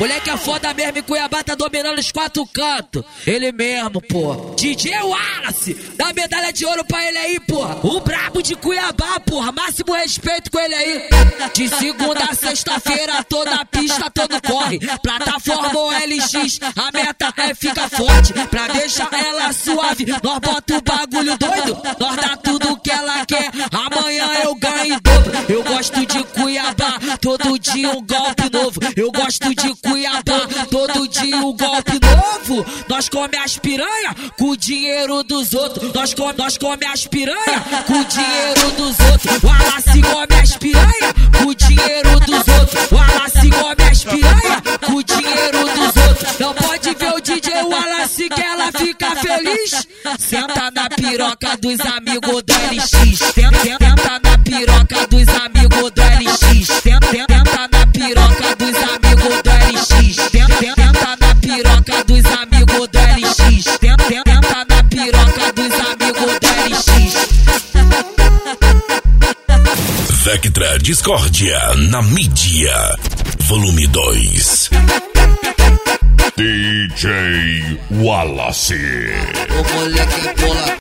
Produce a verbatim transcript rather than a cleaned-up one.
Moleque é foda mesmo, em Cuiabá tá dominando os quatro cantos. Ele mesmo, pô. D J Wallace, dá medalha de ouro pra ele aí, porra. O brabo de Cuiabá, porra. Máximo respeito com ele aí. De segunda a sexta-feira, toda pista, todo corre. Plataforma O L X, a meta é ficar forte. Pra deixar ela suave, nós bota o bagulho doido. Nós dá tudo que ela quer, amanhã eu ganho em dobro. Eu gosto de Cuiabá, todo dia um golpe novo. Eu gosto de Cuiabá, todo dia um golpe novo. Nós come as piranha com o dinheiro dos outros. Nós come, nós come as piranha com o dinheiro dos outros. O Wallace come as piranha com o dinheiro dos outros. O Wallace come as piranha com o dinheiro dos outros. Não pode ver o D J Wallace que ela fica feliz. Senta na piroca dos amigos do L X. Senta na piroca dos amigos do L X. Senta na piroca dos amigos do L X. Senta na piroca dos amigos do L X. Senta na piroca dos amigos do L X. Vectra Discórdia na mídia, volume dois. D J Wallace. O moleque pula.